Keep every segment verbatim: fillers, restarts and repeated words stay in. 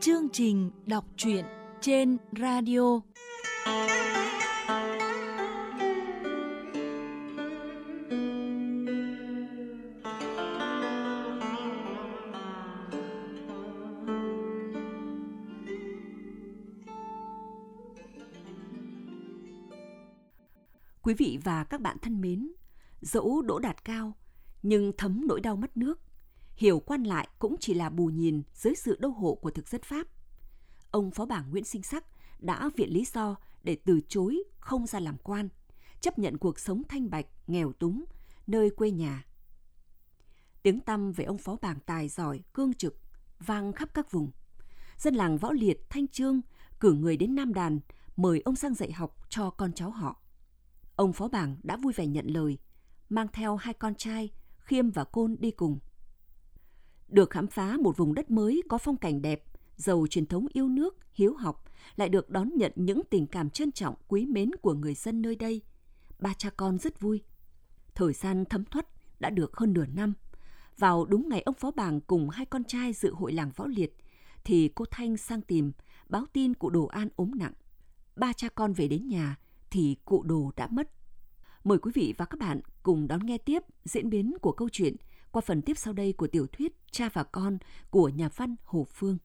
Chương trình đọc truyện trên radio. Quý vị và các bạn thân mến, dẫu đỗ đạt cao, nhưng thấm nỗi đau mất nước, hiểu quan lại cũng chỉ là bù nhìn dưới sự đô hộ của thực dân Pháp. Ông phó bảng Nguyễn Sinh Sắc đã viện lý do để từ chối không ra làm quan, chấp nhận cuộc sống thanh bạch, nghèo túng, nơi quê nhà. Tiếng tăm về ông phó bảng tài giỏi, cương trực, vang khắp các vùng. Dân làng Võ Liệt, Thanh Chương cử người đến Nam Đàn, mời ông sang dạy học cho con cháu họ. Ông phó bảng đã vui vẻ nhận lời, mang theo hai con trai, Khiêm và Côn đi cùng. Được khám phá một vùng đất mới có phong cảnh đẹp, giàu truyền thống yêu nước, hiếu học, lại được đón nhận những tình cảm trân trọng, quý mến của người dân nơi đây. Ba cha con rất vui. Thời gian thấm thoát đã được hơn nửa năm. Vào đúng ngày ông phó bảng cùng hai con trai dự hội làng Võ Liệt, thì cô Thanh sang tìm, báo tin cụ Đồ An ốm nặng. Ba cha con về đến nhà, thì cụ Đồ đã mất. Mời quý vị và các bạn cùng đón nghe tiếp diễn biến của câu chuyện qua phần tiếp sau đây của tiểu thuyết Cha và Con của nhà văn Hồ Phương.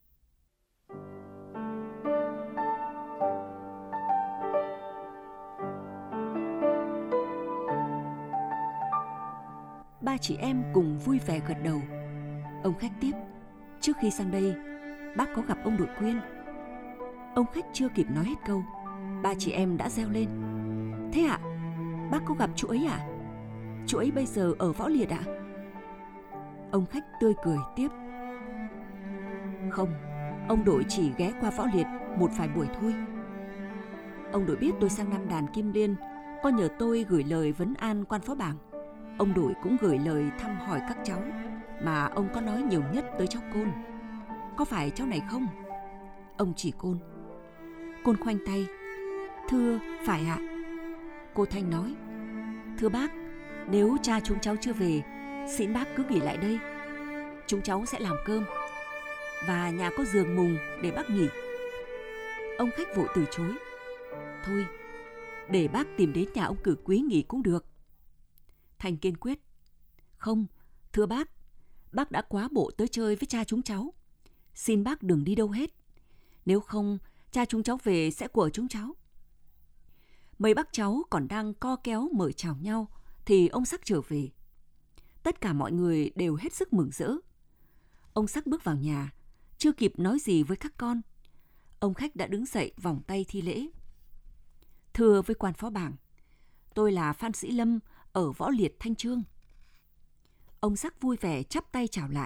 Ba chị em cùng vui vẻ gật đầu. Ông khách tiếp: trước khi sang đây, bác có gặp ông Đội Quyên. Ông khách chưa kịp nói hết câu, ba chị em đã reo lên: thế ạ? Bác có gặp chú ấy à? Chú ấy bây giờ ở Võ Liệt ạ? Ông khách tươi cười tiếp: không, ông Đội chỉ ghé qua Võ Liệt một vài buổi thôi. Ông Đội biết tôi sang Nam Đàn Kim Liên, có nhờ tôi gửi lời vấn an quan phó bảng. Ông Đội cũng gửi lời thăm hỏi các cháu, mà ông có nói nhiều nhất tới cháu Côn. Có phải cháu này không? Ông chỉ Côn. Côn khoanh tay: thưa, phải ạ. Cô Thanh nói: thưa bác, nếu cha chúng cháu chưa về, xin bác cứ nghỉ lại đây. Chúng cháu sẽ làm cơm, và nhà có giường mùng để bác nghỉ. Ông khách vội từ chối: thôi, để bác tìm đến nhà ông Cử Quý nghỉ cũng được. Thanh kiên quyết: không, thưa bác, bác đã quá bộ tới chơi với cha chúng cháu. Xin bác đừng đi đâu hết. Nếu không, cha chúng cháu về sẽ của chúng cháu. Mấy bác cháu còn đang co kéo mời chào nhau, thì ông Sắc trở về. Tất cả mọi người đều hết sức mừng rỡ. Ông Sắc bước vào nhà, chưa kịp nói gì với các con, ông khách đã đứng dậy vòng tay thi lễ: thưa với quan phó bảng, tôi là Phan Sĩ Lâm ở Võ Liệt, Thanh Chương. Ông Sắc vui vẻ chắp tay chào lại.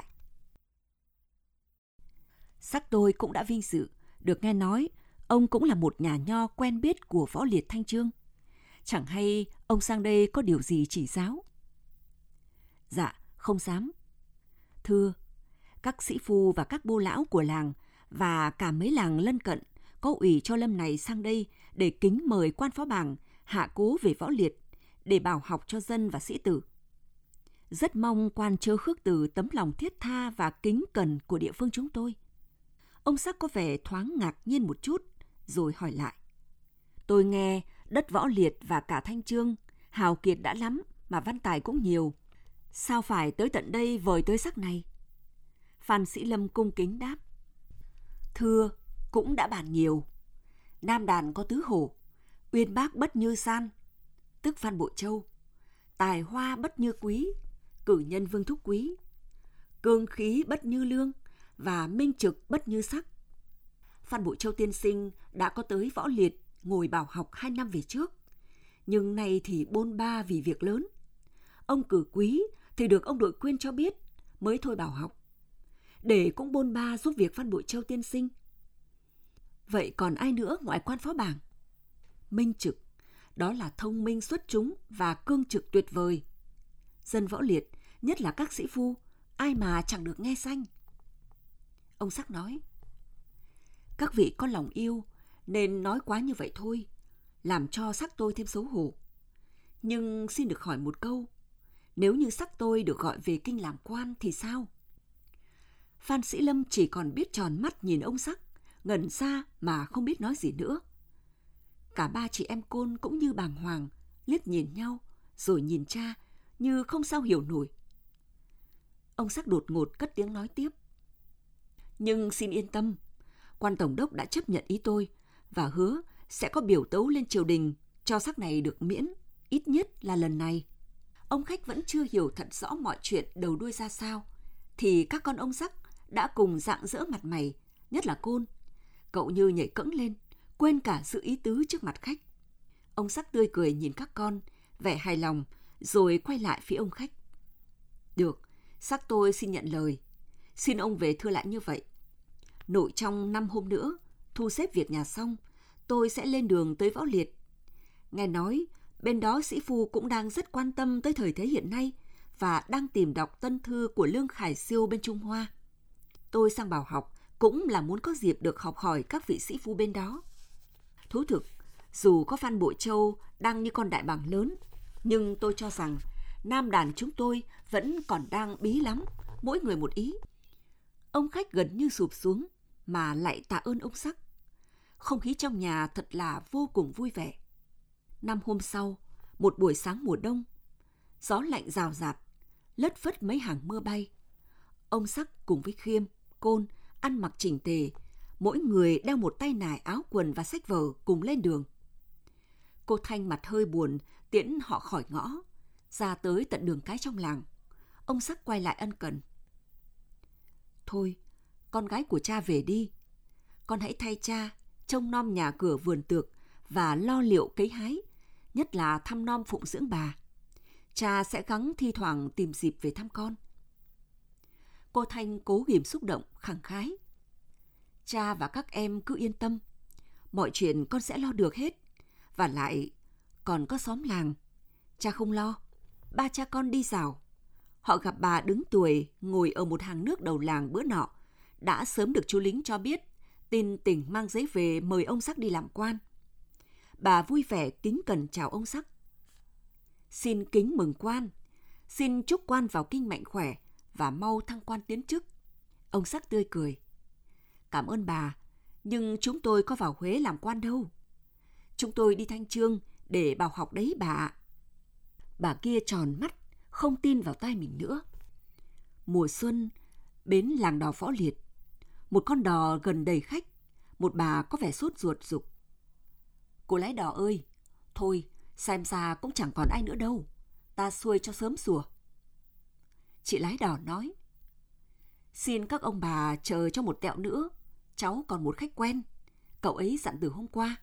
Sắc tôi cũng đã vinh dự được nghe nói ông cũng là một nhà nho quen biết của Võ Liệt, Thanh Chương. Chẳng hay ông sang đây có điều gì chỉ giáo? Dạ, không dám. Thưa, các sĩ phu và các bô lão của làng và cả mấy làng lân cận có ủy cho Lâm này sang đây để kính mời quan phó bảng hạ cố về Võ Liệt để bảo học cho dân và sĩ tử. Rất mong quan chớ khước từ tấm lòng thiết tha và kính cẩn của địa phương chúng tôi. Ông Sắc có vẻ thoáng ngạc nhiên một chút, rồi hỏi lại: tôi nghe đất Võ Liệt và cả Thanh Chương hào kiệt đã lắm, mà văn tài cũng nhiều. Sao phải tới tận đây vời tới Sắc này? Phan Sĩ Lâm cung kính đáp: thưa, cũng đã bàn nhiều. Nam Đàn có tứ hổ, uyên bác bất như san, tức Phan Bội Châu; tài hoa bất như Quý, cử nhân Vương Thúc Quý; cương khí bất như Lương, và minh trực bất như Sắc. Phan Bội Châu tiên sinh đã có tới Võ Liệt ngồi bảo học hai năm về trước, nhưng nay thì bôn ba vì việc lớn. Ông Cử Quý thì được ông Đội Quyên cho biết mới thôi bảo học, để cũng bôn ba giúp việc Phan Bội Châu tiên sinh. Vậy còn ai nữa ngoài quan phó bảng? Minh trực, đó là thông minh xuất chúng và cương trực tuyệt vời. Dân Võ Liệt, nhất là các sĩ phu, ai mà chẳng được nghe danh. Ông Sắc nói: các vị có lòng yêu nên nói quá như vậy thôi, làm cho Sắc tôi thêm xấu hổ. Nhưng xin được hỏi một câu, nếu như Sắc tôi được gọi về kinh làm quan thì sao? Phan Sĩ Lâm chỉ còn biết tròn mắt nhìn ông Sắc, ngẩn ra mà không biết nói gì nữa. Cả ba chị em Côn cũng như bàng hoàng, liếc nhìn nhau, rồi nhìn cha, như không sao hiểu nổi. Ông Sắc đột ngột cất tiếng nói tiếp. Nhưng xin yên tâm, quan tổng đốc đã chấp nhận ý tôi và hứa sẽ có biểu tấu lên triều đình cho Sắc này được miễn, ít nhất là lần này. Ông khách vẫn chưa hiểu thật rõ mọi chuyện đầu đuôi ra sao, thì các con ông Sắc đã cùng rạng rỡ mặt mày, nhất là Côn. Cậu như nhảy cẫng lên, quên cả sự ý tứ trước mặt khách. Ông Sắc tươi cười nhìn các con, vẻ hài lòng, rồi quay lại phía ông khách. Được, Sắc tôi xin nhận lời. Xin ông về thưa lại như vậy. Nội trong năm hôm nữa, thu xếp việc nhà xong, tôi sẽ lên đường tới Võ Liệt. Nghe nói, bên đó sĩ phu cũng đang rất quan tâm tới thời thế hiện nay và đang tìm đọc tân thư của Lương Khải Siêu bên Trung Hoa. Tôi sang Bảo học cũng là muốn có dịp được học hỏi các vị sĩ phu bên đó. Thú thực, dù có Phan Bội Châu đang như con đại bàng lớn, nhưng tôi cho rằng nam đàn chúng tôi vẫn còn đang bí lắm, mỗi người một ý. Ông khách gần như sụp xuống mà lại tạ ơn ông Sắc. Không khí trong nhà thật là vô cùng vui vẻ. Năm hôm sau, một buổi sáng mùa đông, gió lạnh rào rạt, lất phất mấy hàng mưa bay. Ông Sắc cùng với Khiêm, Côn ăn mặc chỉnh tề, mỗi người đeo một tay nải áo quần và sách vở cùng lên đường. Cô Thanh mặt hơi buồn tiễn họ khỏi ngõ, ra tới tận đường cái trong làng. Ông Sắc quay lại ân cần. Thôi, con gái của cha về đi. Con hãy thay cha trông nom nhà cửa vườn tược và lo liệu cấy hái, nhất là thăm nom phụng dưỡng bà. Cha sẽ gắng thi thoảng tìm dịp về thăm con. Cô Thanh cố ghìm xúc động, khẳng khái. Cha và các em cứ yên tâm, mọi chuyện con sẽ lo được hết. Và lại, còn có xóm làng, cha không lo. Ba cha con đi dạo, họ gặp bà đứng tuổi ngồi ở một hàng nước đầu làng bữa nọ, đã sớm được chú lính cho biết tin tỉnh mang giấy về mời ông Sắc đi làm quan. Bà vui vẻ kính cẩn chào ông Sắc. Xin kính mừng quan, xin chúc quan vào kinh mạnh khỏe và mau thăng quan tiến chức. Ông Sắc tươi cười. Cảm ơn bà, nhưng chúng tôi có vào Huế làm quan đâu. Chúng tôi đi Thanh Chương để Bảo học đấy bà ạ. Bà kia tròn mắt, không tin vào tai mình nữa. Mùa xuân, bến làng đò Võ Liệt. Một con đò gần đầy khách, một bà có vẻ sốt ruột giục. Cô lái đò ơi, thôi xem ra cũng chẳng còn ai nữa đâu, ta xuôi cho sớm sủa. Chị lái đò nói. Xin các ông bà chờ cho một tẹo nữa, cháu còn một khách quen, cậu ấy dặn từ hôm qua.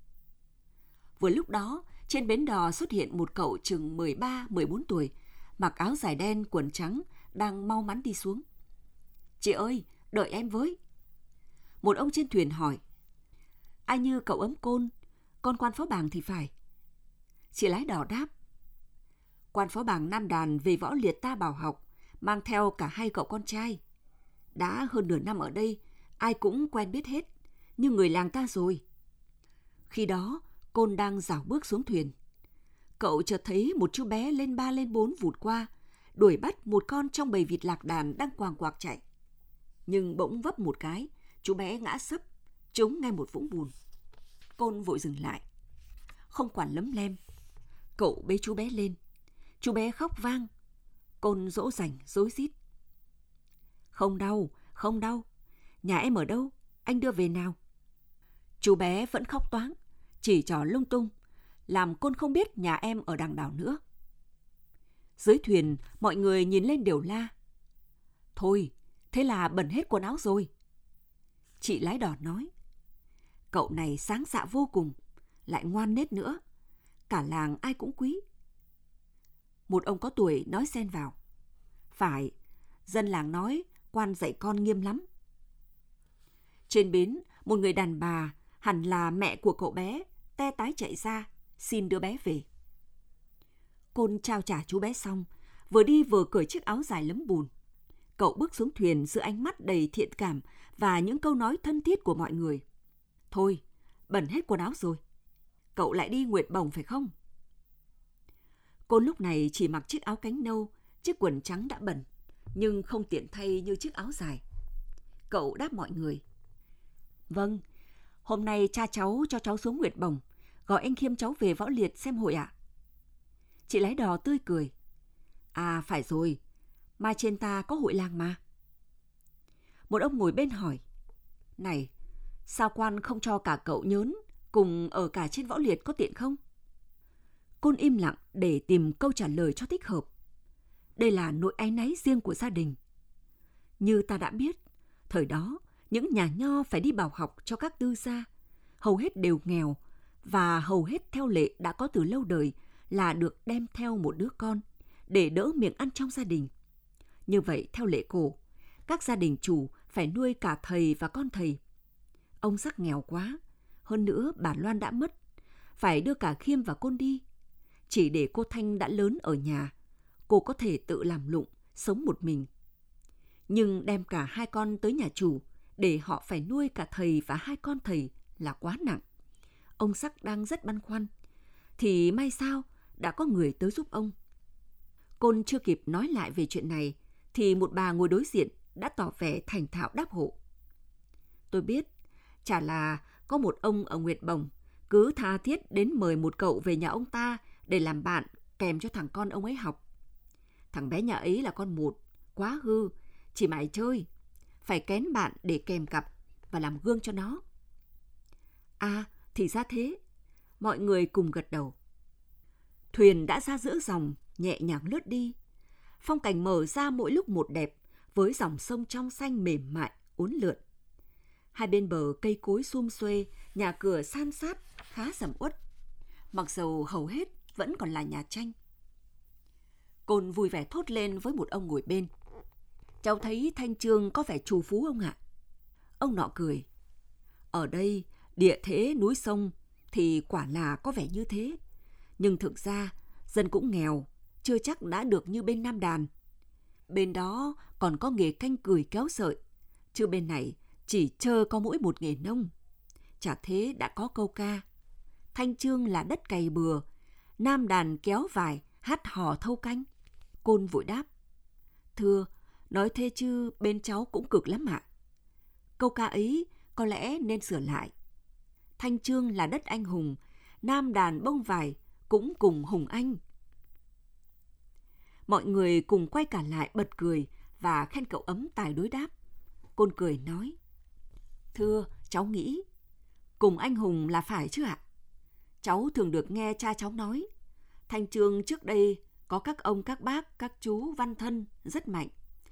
Vừa lúc đó, trên bến đò xuất hiện một cậu chừng mười ba mười bốn tuổi, mặc áo dài đen quần trắng, đang mau mắn đi xuống. Chị ơi, đợi em với. Một ông trên thuyền hỏi. Ai như cậu ấm Côn, con quan phó bàng thì phải. Chị lái đò đáp. Quan phó bàng nam đàn về Võ Liệt ta Bảo học, mang theo cả hai cậu con trai. Đã hơn nửa năm ở đây, ai cũng quen biết hết, như người làng ta rồi. Khi đó, Côn đang rảo bước xuống thuyền. Cậu chợt thấy một chú bé lên ba lên bốn vụt qua, đuổi bắt một con trong bầy vịt lạc đàn đang quàng quạc chạy. Nhưng bỗng vấp một cái, chú bé ngã sấp, trúng ngay một vũng bùn. Côn vội dừng lại. Không quản lấm lem, cậu bế chú bé lên. Chú bé khóc vang. Côn dỗ dành, rối rít. Không đau, không đau. Nhà em ở đâu? Anh đưa về nào? Chú bé vẫn khóc toáng, chỉ trò lung tung, làm Côn không biết nhà em ở đằng đảo nữa. Dưới thuyền, mọi người nhìn lên đều la. Thôi, thế là bẩn hết quần áo rồi. Chị lái đò nói. Cậu này sáng dạ vô cùng, lại ngoan nết nữa. Cả làng ai cũng quý. Một ông có tuổi nói xen vào. Phải, dân làng nói quan dạy con nghiêm lắm. Trên bến, một người đàn bà, hẳn là mẹ của cậu bé, te tái chạy ra, xin đứa bé về. Côn trao trả chú bé xong, vừa đi vừa cởi chiếc áo dài lấm bùn. Cậu bước xuống thuyền giữa ánh mắt đầy thiện cảm và những câu nói thân thiết của mọi người. Thôi, bẩn hết quần áo rồi. Cậu lại đi nguyệt bồng phải không? Côn lúc này chỉ mặc chiếc áo cánh nâu, chiếc quần trắng đã bẩn, nhưng không tiện thay như chiếc áo dài. Cậu đáp mọi người. Vâng, hôm nay cha cháu cho cháu xuống Nguyệt Bồng, gọi anh Khiêm cháu về Võ Liệt xem hội ạ. À? Chị lái đò tươi cười. À phải rồi, mai trên ta có hội làng mà. Một ông ngồi bên hỏi. Này, sao quan không cho cả cậu Nhớn cùng ở cả trên Võ Liệt có tiện không? Côn im lặng để tìm câu trả lời cho thích hợp. Đây là nỗi áy náy riêng của gia đình. Như ta đã biết, thời đó, những nhà nho phải đi bảo học cho các tư gia, hầu hết đều nghèo, và hầu hết theo lệ đã có từ lâu đời là được đem theo một đứa con, để đỡ miệng ăn trong gia đình. Như vậy, theo lệ cổ, các gia đình chủ phải nuôi cả thầy và con thầy. Ông Sắc nghèo quá, hơn nữa bà Loan đã mất, phải đưa cả Khiêm và Côn đi. Chỉ để cô Thanh đã lớn ở nhà, cô có thể tự làm lụng, sống một mình. Nhưng đem cả hai con tới nhà chủ, để họ phải nuôi cả thầy và hai con thầy là quá nặng. Ông Sắc đang rất băn khoăn, thì may sao đã có người tới giúp ông. Côn chưa kịp nói lại về chuyện này, thì một bà ngồi đối diện đã tỏ vẻ thành thạo đáp hộ. Tôi biết, chả là có một ông ở Nguyệt Bồng cứ tha thiết đến mời một cậu về nhà ông ta để làm bạn kèm cho thằng con ông ấy học. Thằng bé nhà ấy là con một, quá hư, chỉ mải chơi, phải kén bạn để kèm cặp và làm gương cho nó. À, thì ra thế. Mọi người cùng gật đầu. Thuyền đã ra giữa dòng, nhẹ nhàng lướt đi. Phong cảnh mở ra mỗi lúc một đẹp, với dòng sông trong xanh mềm mại, uốn lượn. Hai bên bờ cây cối sum xuê, nhà cửa san sát, khá sầm uất. Mặc dầu hầu hết vẫn còn là nhà tranh. Côn vui vẻ thốt lên với một ông ngồi bên. Cháu thấy Thanh Chương có vẻ trù phú ông ạ. Ông nọ cười. Ở đây, địa thế núi sông thì quả là có vẻ như thế. Nhưng thực ra, dân cũng nghèo, chưa chắc đã được như bên Nam Đàn. Bên đó còn có nghề canh cừi kéo sợi, chứ bên này chỉ trơ có mỗi một nghề nông. Chả thế đã có câu ca. Thanh Chương là đất cày bừa, Nam Đàn kéo vải, hát hò thâu canh. Côn vội đáp. Thưa, nói thế chứ bên cháu cũng cực lắm ạ. Câu ca ấy có lẽ nên sửa lại. Thanh Chương là đất anh hùng, Nam Đàn bông vải cũng cùng hùng anh. Mọi người cùng quay cả lại bật cười và khen cậu ấm tài đối đáp. Côn cười nói. Thưa, cháu nghĩ cùng anh hùng là phải chứ ạ. Cháu thường được nghe cha cháu nói, Thanh Chương trước đây có các ông, các bác, các chú văn thân rất mạnh.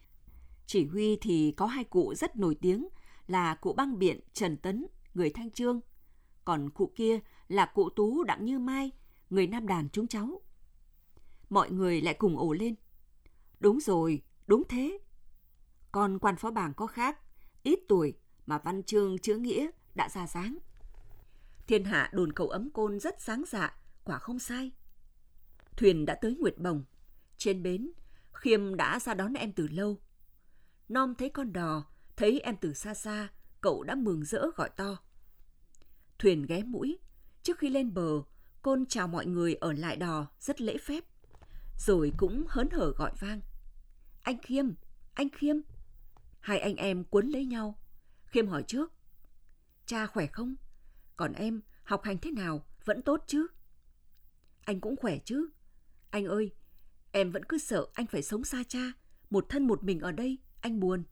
Chỉ huy thì có hai cụ rất nổi tiếng là cụ băng biện Trần Tấn, người Thanh Chương. Còn cụ kia là cụ Tú Đặng Như Mai, người Nam Đàn chúng cháu. Mọi người lại cùng ồ lên. Đúng rồi, đúng thế. Còn quan phó bảng có khác, ít tuổi mà văn chương chứa nghĩa đã ra dáng. Thiên hạ đồn cậu ấm Côn rất sáng dạ, quả không sai. Thuyền đã tới Nguyệt Bồng. Trên bến, Khiêm đã ra đón em từ lâu. Nom thấy con đò, thấy em từ xa xa, cậu đã mừng rỡ gọi to. Thuyền ghé mũi. Trước khi lên bờ, Côn chào mọi người ở lại đò rất lễ phép, rồi cũng hớn hở gọi vang. Anh Khiêm, anh Khiêm. Hai anh em cuốn lấy nhau. Khiêm hỏi trước. Cha khỏe không? Còn em, học hành thế nào? Vẫn tốt chứ? Anh cũng khỏe chứ. Anh ơi, em vẫn cứ sợ anh phải sống xa cha, một thân một mình ở đây, anh buồn.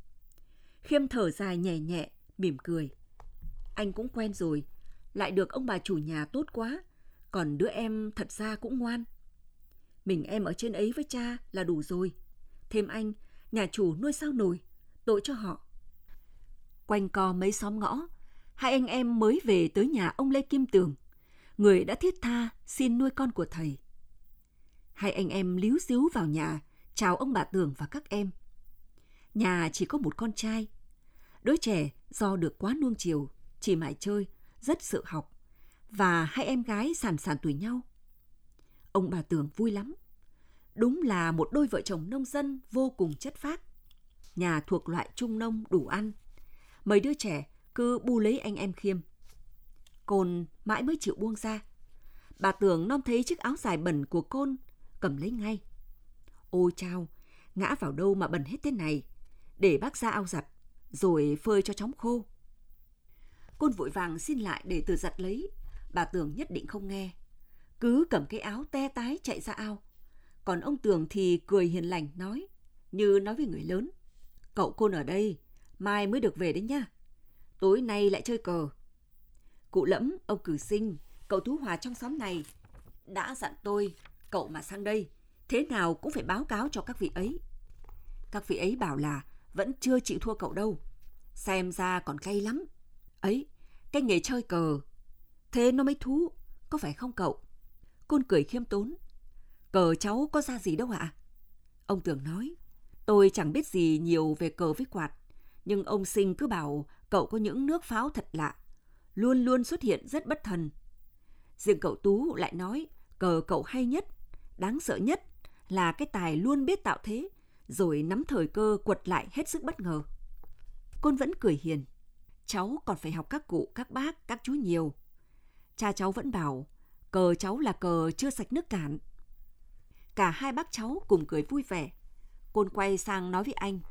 Khiêm thở dài nhẹ nhẹ, mỉm cười. Anh cũng quen rồi, lại được ông bà chủ nhà tốt quá, còn đứa em thật ra cũng ngoan. Mình em ở trên ấy với cha là đủ rồi. Thêm anh, nhà chủ nuôi sao nổi, tội cho họ. Quanh co mấy xóm ngõ, hai anh em mới về tới nhà ông Lê Kim Tường, người đã thiết tha xin nuôi con của thầy. Hai anh em líu xíu vào nhà, chào ông bà Tường và các em. Nhà chỉ có một con trai. Đứa trẻ do được quá nuông chiều, chỉ mải chơi, rất sợ học, và hai em gái sàn sàn tuổi nhau. Ông bà Tường vui lắm. Đúng là một đôi vợ chồng nông dân vô cùng chất phác. Nhà thuộc loại trung nông đủ ăn. Mấy đứa trẻ cứ bu lấy anh em Khiêm. Côn mãi mới chịu buông ra. Bà Tường nom thấy chiếc áo dài bẩn của Côn, cầm lấy ngay. Ôi chao, ngã vào đâu mà bẩn hết thế này. Để bác ra ao giặt, rồi phơi cho chóng khô. Côn vội vàng xin lại để Từ giặt lấy. Bà Tường nhất định không nghe, cứ cầm cái áo te tái chạy ra ao. Còn ông Tường thì cười hiền lành nói, như nói với người lớn: "Cậu Côn ở đây, mai mới được về đấy nha. Tối nay lại chơi cờ. Cụ Lẫm, ông Cử Sinh, cậu Tú Hòa trong xóm này đã dặn tôi, cậu mà sang đây, thế nào cũng phải báo cáo cho các vị ấy. Các vị ấy bảo là vẫn chưa chịu thua cậu đâu, xem ra còn cay lắm. Ấy, cái nghề chơi cờ, thế nó mới thú, có phải không cậu?" Côn cười khiêm tốn: "Cờ cháu có ra gì đâu ạ." Ông Tường nói: "Tôi chẳng biết gì nhiều về cờ với quạt, nhưng ông Sinh cứ bảo cậu có những nước pháo thật lạ, luôn luôn xuất hiện rất bất thần. Riêng cậu Tú lại nói cờ cậu hay nhất, đáng sợ nhất là cái tài luôn biết tạo thế, rồi nắm thời cơ quật lại hết sức bất ngờ." Côn vẫn cười hiền: "Cháu còn phải học các cụ, các bác, các chú nhiều. Cha cháu vẫn bảo cờ cháu là cờ chưa sạch nước cạn." Cả hai bác cháu cùng cười vui vẻ. Côn quay sang nói với anh: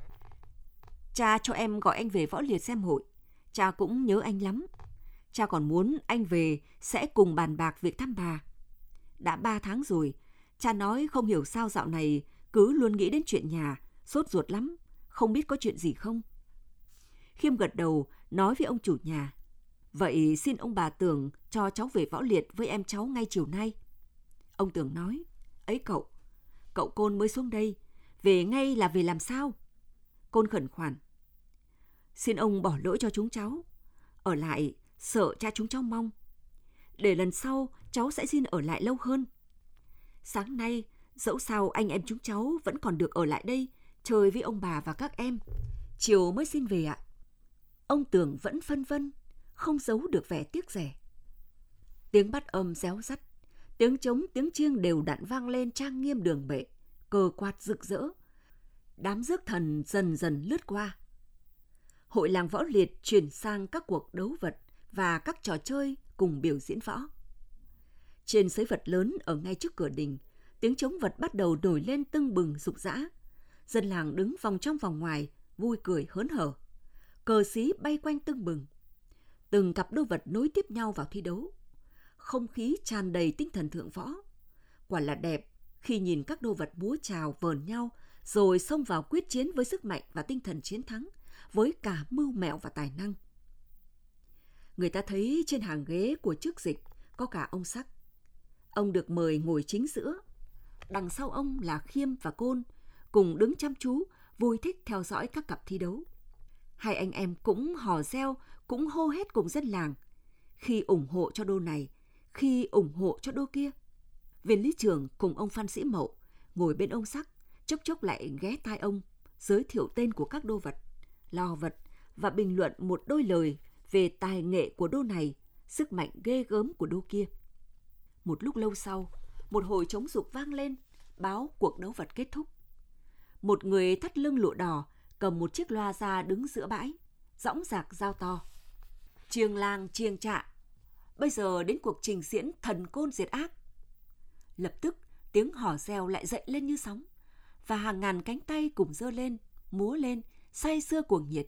"Cha cho em gọi anh về Võ Liệt xem hội. Cha cũng nhớ anh lắm. Cha còn muốn anh về sẽ cùng bàn bạc việc thăm bà. Đã ba tháng rồi, cha nói không hiểu sao dạo này cứ luôn nghĩ đến chuyện nhà, sốt ruột lắm, không biết có chuyện gì không." Khiêm gật đầu nói với ông chủ nhà: "Vậy xin ông bà Tường cho cháu về Võ Liệt với em cháu ngay chiều nay." Ông Tường nói: "Ấy cậu, cậu Côn mới xuống đây, về ngay là về làm sao?" Côn khẩn khoản: "Xin ông bỏ lỗi cho chúng cháu, ở lại sợ cha chúng cháu mong. Để lần sau cháu sẽ xin ở lại lâu hơn. Sáng nay dẫu sao anh em chúng cháu vẫn còn được ở lại đây chơi với ông bà và các em, chiều mới xin về ạ." Ông Tường vẫn phân vân, không giấu được vẻ tiếc rẻ. Tiếng bắt âm réo rắt, tiếng trống tiếng chiêng đều đặn vang lên trang nghiêm đường bệ, cờ quạt rực rỡ. Đám rước thần dần dần lướt qua. Hội làng Võ Liệt chuyển sang các cuộc đấu vật và các trò chơi cùng biểu diễn võ. Trên sới vật lớn ở ngay trước cửa đình, tiếng trống vật bắt đầu nổi lên tưng bừng rục rã. Dân làng đứng vòng trong vòng ngoài, vui cười hớn hở. Cờ xí bay quanh tưng bừng. Từng cặp đôi vật nối tiếp nhau vào thi đấu. Không khí tràn đầy tinh thần thượng võ. Quả là đẹp khi nhìn các đôi vật múa chào vờn nhau rồi xông vào quyết chiến với sức mạnh và tinh thần chiến thắng, với cả mưu mẹo và tài năng. Người ta thấy trên hàng ghế của trước dịch có cả ông Sắc. Ông được mời ngồi chính giữa. Đằng sau ông là Khiêm và Côn, cùng đứng chăm chú, vui thích theo dõi các cặp thi đấu. Hai anh em cũng hò reo, cũng hô hét cùng dân làng, khi ủng hộ cho đô này, khi ủng hộ cho đô kia. Viên lý trưởng cùng ông Phan Sĩ Mậu ngồi bên ông Sắc, chốc chốc lại ghé tai ông, giới thiệu tên của các đô vật, lò vật và bình luận một đôi lời về tài nghệ của đô này, sức mạnh ghê gớm của đô kia. Một lúc lâu sau, một hồi trống dục vang lên, báo cuộc đấu vật kết thúc. Một người thắt lưng lụa đỏ cầm một chiếc loa ra đứng giữa bãi, dõng dạc giao to: "Chiêng lang chiêng trạ, bây giờ đến cuộc trình diễn thần côn diệt ác." Lập tức tiếng hò reo lại dậy lên như sóng, và hàng ngàn cánh tay cùng giơ lên, múa lên, say sưa cuồng nhiệt.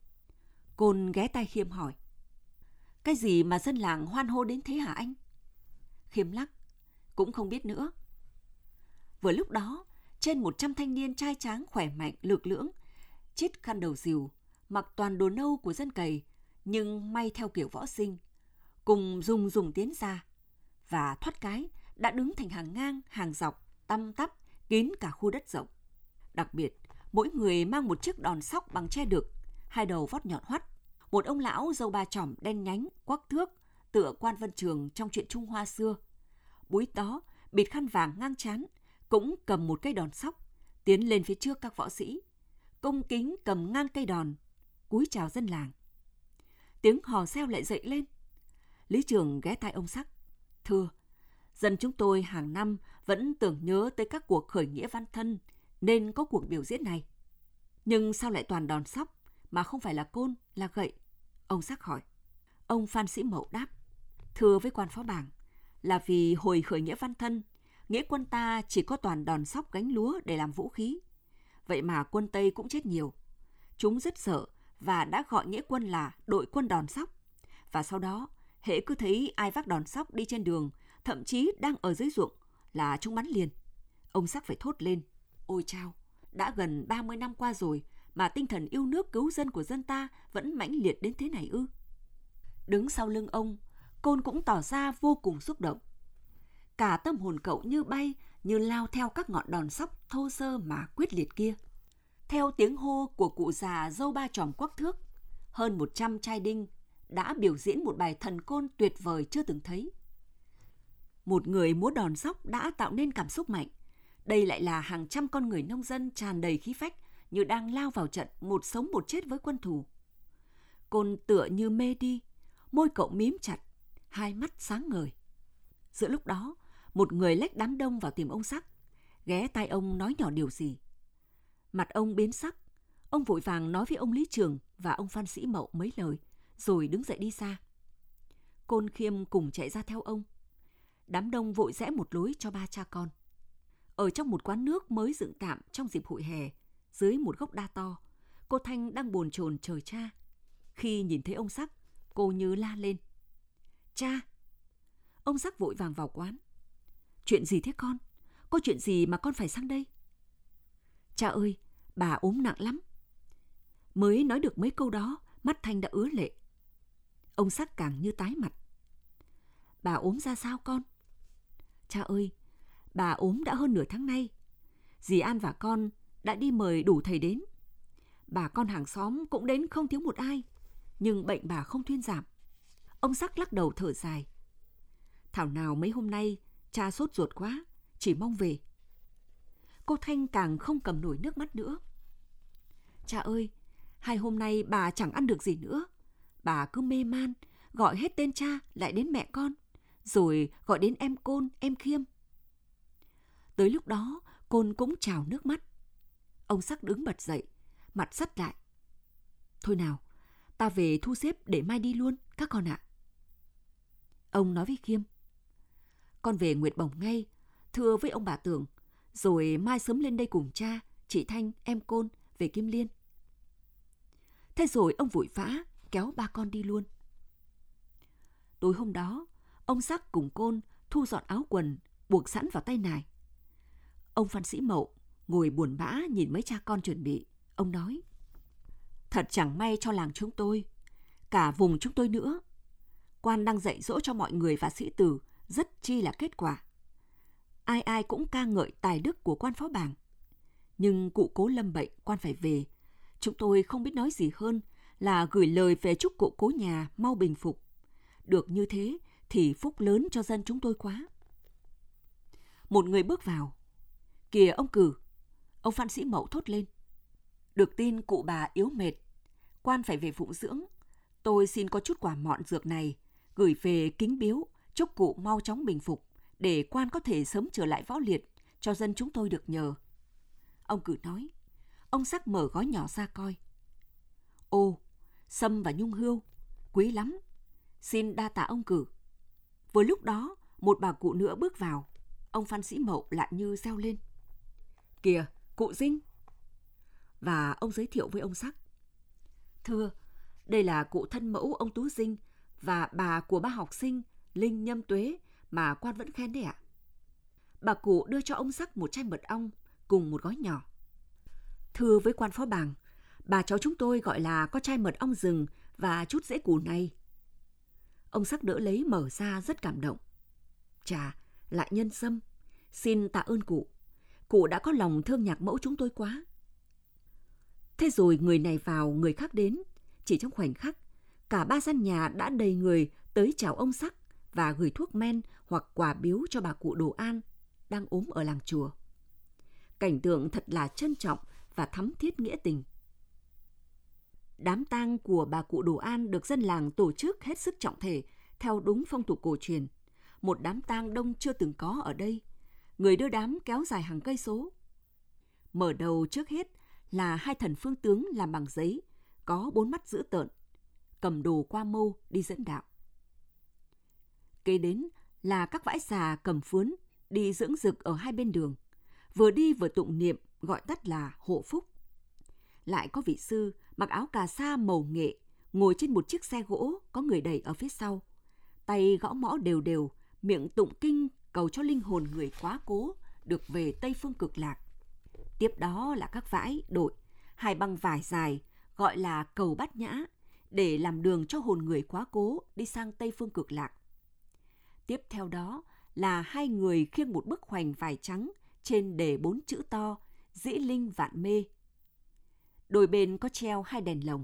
Côn ghé tai Khiêm hỏi: "Cái gì mà dân làng hoan hô đến thế hả anh?" Khiêm lắc: "Cũng không biết nữa." Vừa lúc đó, trên một trăm thanh niên trai tráng khỏe mạnh, lực lưỡng, chít khăn đầu rìu, mặc toàn đồ nâu của dân cày, nhưng may theo kiểu võ sinh, cùng dùng dùng tiến ra, và thoát cái đã đứng thành hàng ngang, hàng dọc, tăm tắp, kín cả khu đất rộng. Đặc biệt, mỗi người mang một chiếc đòn sóc bằng tre đực, hai đầu vót nhọn hoắt. Một ông lão râu ba chỏm đen nhánh, quắc thước, tựa Quan Vân Trường trong chuyện Trung Hoa xưa. Búi đó, bịt khăn vàng ngang trán, cũng cầm một cây đòn sóc, tiến lên phía trước các võ sĩ, cung kính cầm ngang cây đòn, cúi chào dân làng. Tiếng hò reo lại dậy lên. Lý Trường ghé tai ông Sắc: "Thưa, dân chúng tôi hàng năm vẫn tưởng nhớ tới các cuộc khởi nghĩa văn thân, nên có cuộc biểu diễn này. Nhưng sao lại toàn đòn sóc, mà không phải là côn, là gậy?" Ông Sắc hỏi. Ông Phan Sĩ Mậu đáp: "Thưa với quan phó bảng, là vì hồi khởi nghĩa văn thân, nghĩa quân ta chỉ có toàn đòn sóc gánh lúa để làm vũ khí. Vậy mà quân Tây cũng chết nhiều. Chúng rất sợ và đã gọi nghĩa quân là đội quân đòn sóc. Và sau đó, hễ cứ thấy ai vác đòn sóc đi trên đường, thậm chí đang ở dưới ruộng, là chúng bắn liền. Ông Sắc phải thốt lên: ôi chao, đã gần ba mươi năm qua rồi mà tinh thần yêu nước cứu dân của dân ta vẫn mãnh liệt đến thế này ư? Đứng sau lưng ông, Côn cũng tỏ ra vô cùng xúc động. Cả tâm hồn cậu như bay, như lao theo các ngọn đòn sóc thô sơ mà quyết liệt kia. Theo tiếng hô của cụ già dâu ba chòm quắc thước, hơn một trăm trai đinh đã biểu diễn một bài thần côn tuyệt vời chưa từng thấy. Một người múa đòn sóc đã tạo nên cảm xúc mạnh. Đây lại là hàng trăm con người nông dân tràn đầy khí phách, như đang lao vào trận một sống một chết với quân thù. Côn tựa như mê đi, môi cậu mím chặt, hai mắt sáng ngời. Giữa lúc đó, một người lách đám đông vào tìm ông Sắc, ghé tai ông nói nhỏ điều gì. Mặt ông biến sắc, ông vội vàng nói với ông Lý Trường và ông Phan Sĩ Mậu mấy lời, rồi đứng dậy đi xa. Côn Khiêm cùng chạy ra theo ông. Đám đông vội rẽ một lối cho ba cha con. Ở trong một quán nước mới dựng tạm trong dịp hội hè, dưới một gốc đa to, cô Thanh đang bồn chồn chờ cha. Khi nhìn thấy ông Sắc, cô như la lên: cha! Ông Sắc vội vàng vào quán. Chuyện gì thế con? Có chuyện gì mà con phải sang đây? Cha ơi, bà ốm nặng lắm. Mới nói được mấy câu đó, mắt Thanh đã ứa lệ. Ông Sắc càng như tái mặt. Bà ốm ra sao con? Cha ơi, bà ốm đã hơn nửa tháng nay. Dì An và con đã đi mời đủ thầy đến. Bà con hàng xóm cũng đến không thiếu một ai, nhưng bệnh bà không thuyên giảm. Ông Sắc lắc đầu thở dài. Thảo nào mấy hôm nay cha sốt ruột quá, chỉ mong về. Cô Thanh càng không cầm nổi nước mắt nữa. Cha ơi, hai hôm nay bà chẳng ăn được gì nữa. Bà cứ mê man, gọi hết tên cha lại đến mẹ con, rồi gọi đến em Côn, em Khiêm. Tới lúc đó, Côn cũng trào nước mắt. Ông Sắc đứng bật dậy, mặt sắt lại. Thôi nào, ta về thu xếp để mai đi luôn, các con ạ. Ông nói với Khiêm: con về Nguyệt Bồng ngay, thưa với ông bà Tưởng, rồi mai sớm lên đây cùng cha, chị Thanh, em Côn về Kim Liên. Thế rồi ông vội vã kéo ba con đi luôn. Tối hôm đó, ông Sắc cùng Côn thu dọn áo quần, buộc sẵn vào tay nải. Ông Phan Sĩ Mậu ngồi buồn bã nhìn mấy cha con chuẩn bị. Ông nói: thật chẳng may cho làng chúng tôi, cả vùng chúng tôi nữa. Quan đang dạy dỗ cho mọi người và sĩ tử rất chi là kết quả. Ai ai cũng ca ngợi tài đức của quan phó bảng. Nhưng cụ cố lâm bệnh, quan phải về. Chúng tôi không biết nói gì hơn là gửi lời về chúc cụ cố nhà mau bình phục. Được như thế thì phúc lớn cho dân chúng tôi quá. Một người bước vào. Kìa ông Cử! Ông Phan Sĩ Mậu thốt lên. Được tin cụ bà yếu mệt, quan phải về phụng dưỡng. Tôi xin có chút quả mọn dược này, gửi về kính biếu, chúc cụ mau chóng bình phục, để quan có thể sớm trở lại võ liệt, cho dân chúng tôi được nhờ. Ông Cử nói. Ông Sắc mở gói nhỏ ra coi. Ô, sâm và nhung hươu, quý lắm. Xin đa tạ ông Cử. Vừa lúc đó, một bà cụ nữa bước vào. Ông Phan Sĩ Mậu lại như reo lên. Kìa, cụ Dinh! Và ông giới thiệu với ông Sắc. Thưa, đây là cụ thân mẫu ông Tú Dinh và bà của ba học sinh Linh Nhâm Tuế mà quan vẫn khen đấy ạ. Bà cụ đưa cho ông Sắc một chai mật ong cùng một gói nhỏ. Thưa với quan phó bảng, bà cháu chúng tôi gọi là có chai mật ong rừng và chút rễ củ này. Ông Sắc đỡ lấy mở ra rất cảm động. Chà, lại nhân sâm, xin tạ ơn cụ. Cụ đã có lòng thương nhạc mẫu chúng tôi quá. Thế rồi người này vào, người khác đến. Chỉ trong khoảnh khắc, cả ba gian nhà đã đầy người tới chào ông Sắc và gửi thuốc men hoặc quà biếu cho bà cụ Đồ An đang ốm ở làng chùa. Cảnh tượng thật là trân trọng và thắm thiết nghĩa tình. Đám tang của bà cụ Đồ An được dân làng tổ chức hết sức trọng thể theo đúng phong tục cổ truyền. Một đám tang đông chưa từng có ở đây. Người đưa đám kéo dài hàng cây số. Mở đầu trước hết là hai thần phương tướng làm bằng giấy, có bốn mắt dữ tợn, cầm đồ qua mâu đi dẫn đạo. Kế đến là các vãi xà cầm phướn đi dưỡng dực ở hai bên đường, vừa đi vừa tụng niệm gọi tắt là hộ phúc. lại có vị sư mặc áo cà sa màu nghệ, ngồi trên một chiếc xe gỗ có người đẩy ở phía sau. Tay gõ mõ đều đều, miệng tụng kinh cầu cho linh hồn người quá cố được về Tây Phương Cực Lạc. Tiếp đó là các vãi, đội, hai băng vải dài gọi là cầu Bát Nhã để làm đường cho hồn người quá cố đi sang Tây Phương Cực Lạc. Tiếp theo đó là hai người khiêng một bức hoành vải trắng trên đề bốn chữ to Dĩ Linh Vạn Mê. Đôi bên có treo hai đèn lồng.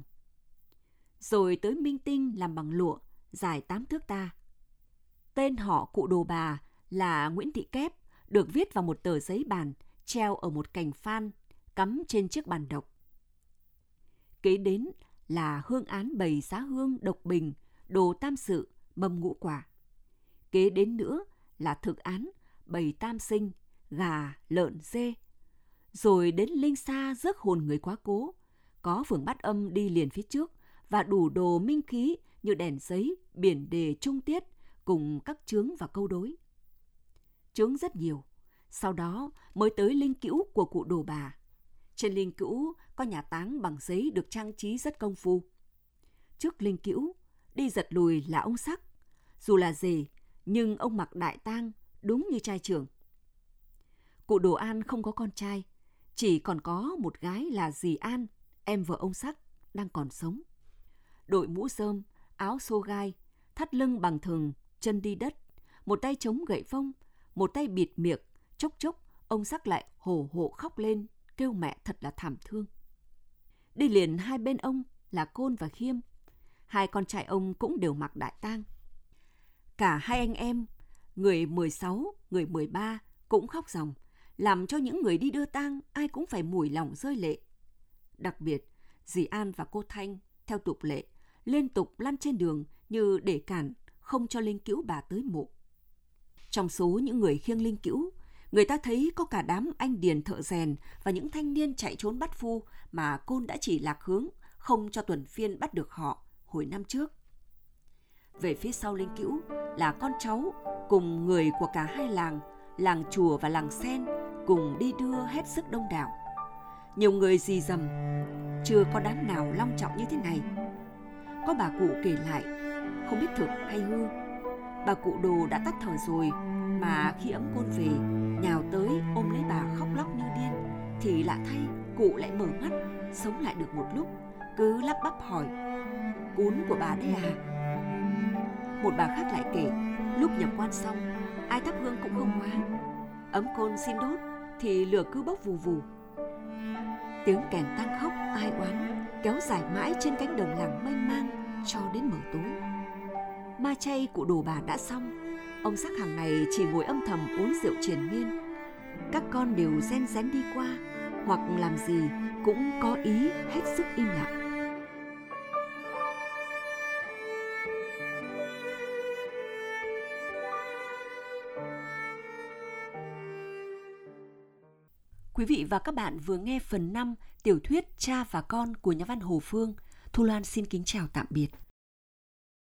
Rồi tới minh tinh làm bằng lụa, dài tám thước ta. Tên họ cụ Đồ Bà là Nguyễn Thị Kép, được viết vào một tờ giấy bàn, treo ở một cành phan, cắm trên chiếc bàn độc. Kế đến là hương án bày giá hương độc bình, đồ tam sự, mâm ngũ quả. Kế đến nữa là thực án bày tam sinh, gà, lợn, dê. Rồi đến linh sa rước hồn người quá cố, có phường bát âm đi liền phía trước và đủ đồ minh khí như đèn giấy, biển đề trung tiết cùng các chướng và câu đối. Chướng rất nhiều, sau đó mới tới linh cữu của cụ Đồ Bà. Trên linh cữu có nhà táng bằng giấy được trang trí rất công phu. Trước linh cữu, đi giật lùi là ông Sắc. Dù là dề, nhưng ông mặc đại tang đúng như trai trưởng. Cụ Đồ An không có con trai, chỉ còn có một gái là dì An, em vợ ông Sắc, đang còn sống. Đội mũ rơm, áo xô gai, thắt lưng bằng thừng, chân đi đất, một tay chống gậy phông, một tay bịt miệng, chốc chốc ông Sắc lại hổ hổ khóc lên, kêu mẹ thật là thảm thương. Đi liền hai bên ông là Côn và Khiêm, hai con trai ông cũng đều mặc đại tang. Cả hai anh em, người mười sáu, người mười ba cũng khóc ròng, làm cho những người đi đưa tang ai cũng phải mủi lòng rơi lệ. Đặc biệt, dì An và cô Thanh, theo tục lệ, liên tục lăn trên đường như để cản, không cho linh cữu bà tới mộ. Trong số những người khiêng linh cữu, người ta thấy có cả đám anh điền thợ rèn và những thanh niên chạy trốn bắt phu mà Côn đã chỉ lạc hướng, không cho tuần phiên bắt được họ hồi năm trước. Về phía sau linh cữu là con cháu cùng người của cả hai làng, làng Chùa và làng Sen, cùng đi đưa hết sức đông đảo. Nhiều người rì rầm, chưa có đám nào long trọng như thế này. Có bà cụ kể lại, không biết thực hay hư. Bà cụ Đồ đã tắt thở rồi, mà khi ấm Côn về, nhào tới ôm lấy bà khóc lóc như điên, thì lạ thay cụ lại mở mắt, sống lại được một lúc, cứ lắp bắp hỏi: "Cún của bà đấy à?" Một bà khác lại kể, lúc nhập quan xong, ai thắp hương cũng không hóa. Ấm Côn xin đốt thì lửa cứ bốc vù vù. Tiếng kèn tang khóc ai oán kéo dài mãi trên cánh đồng làng mênh mang cho đến mờ tối. Ma chay cụ Đồ Bà đã xong, ông Sắc hàng ngày chỉ ngồi âm thầm uống rượu triền miên. Các con đều ren rén đi qua, hoặc làm gì cũng có ý hết sức im lặng. Quý vị và các bạn vừa nghe phần năm tiểu thuyết Cha và Con của nhà văn Hồ Phương. Thu Loan xin kính chào tạm biệt.